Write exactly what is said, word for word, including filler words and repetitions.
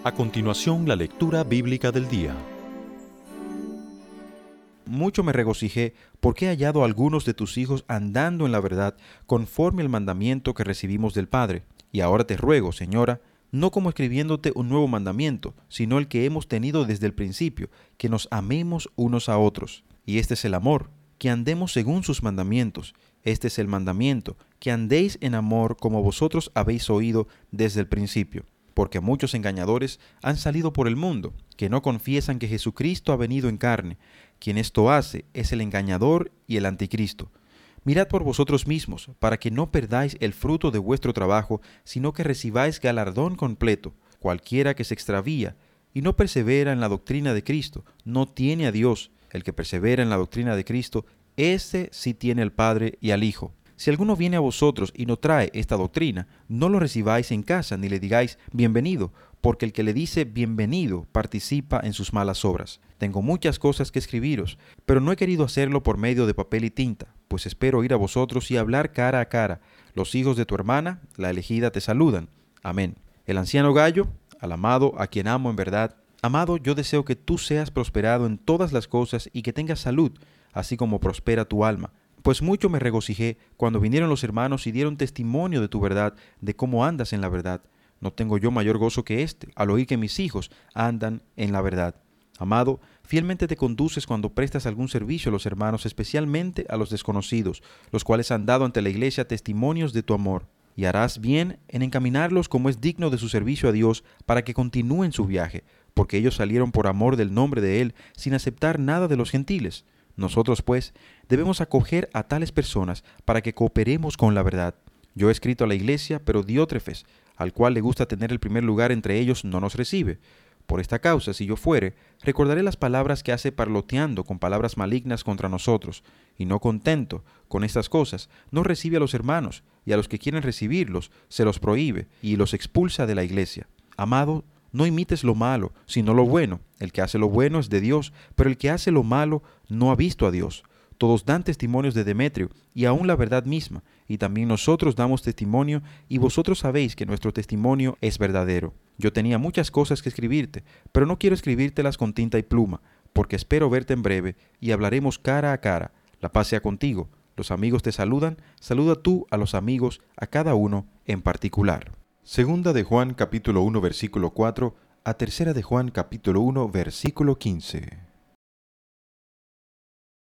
A continuación, la lectura bíblica del día. Mucho me regocijé porque he hallado a algunos de tus hijos andando en la verdad conforme al mandamiento que recibimos del Padre. Y ahora te ruego, Señora, no como escribiéndote un nuevo mandamiento, sino el que hemos tenido desde el principio, que nos amemos unos a otros. Y este es el amor, que andemos según sus mandamientos. Este es el mandamiento, que andéis en amor como vosotros habéis oído desde el principio. Porque muchos engañadores han salido por el mundo, que no confiesan que Jesucristo ha venido en carne. Quien esto hace es el engañador y el anticristo. Mirad por vosotros mismos, para que no perdáis el fruto de vuestro trabajo, sino que recibáis galardón completo. Cualquiera que se extravía y no persevera en la doctrina de Cristo, no tiene a Dios. El que persevera en la doctrina de Cristo, ese sí tiene al Padre y al Hijo. Si alguno viene a vosotros y no trae esta doctrina, no lo recibáis en casa, ni le digáis bienvenido, porque el que le dice bienvenido participa en sus malas obras. Tengo muchas cosas que escribiros, pero no he querido hacerlo por medio de papel y tinta, pues espero ir a vosotros y hablar cara a cara. Los hijos de tu hermana, la elegida, te saludan. Amén. El anciano Gallo, al amado, a quien amo en verdad. Amado, yo deseo que tú seas prosperado en todas las cosas y que tengas salud, así como prospera tu alma. Pues mucho me regocijé cuando vinieron los hermanos y dieron testimonio de tu verdad, de cómo andas en la verdad. No tengo yo mayor gozo que este, al oír que mis hijos andan en la verdad. Amado, fielmente te conduces cuando prestas algún servicio a los hermanos, especialmente a los desconocidos, los cuales han dado ante la iglesia testimonios de tu amor. Y harás bien en encaminarlos como es digno de su servicio a Dios, para que continúen su viaje, porque ellos salieron por amor del nombre de Él, sin aceptar nada de los gentiles. Nosotros, pues, debemos acoger a tales personas para que cooperemos con la verdad. Yo he escrito a la iglesia, pero Diótrefes, al cual le gusta tener el primer lugar entre ellos, no nos recibe. Por esta causa, si yo fuere, recordaré las palabras que hace parloteando con palabras malignas contra nosotros, y no contento con estas cosas, no recibe a los hermanos, y a los que quieren recibirlos, se los prohíbe, y los expulsa de la iglesia. Amado, no imites lo malo, sino lo bueno. El que hace lo bueno es de Dios, pero el que hace lo malo no ha visto a Dios. Todos dan testimonios de Demetrio, y aún la verdad misma, y también nosotros damos testimonio, y vosotros sabéis que nuestro testimonio es verdadero. Yo tenía muchas cosas que escribirte, pero no quiero escribírtelas con tinta y pluma, porque espero verte en breve, y hablaremos cara a cara. La paz sea contigo. Los amigos te saludan, saluda tú a los amigos, a cada uno en particular. Segunda de Juan capítulo uno versículo cuatro a Tercera de Juan capítulo uno versículo quince.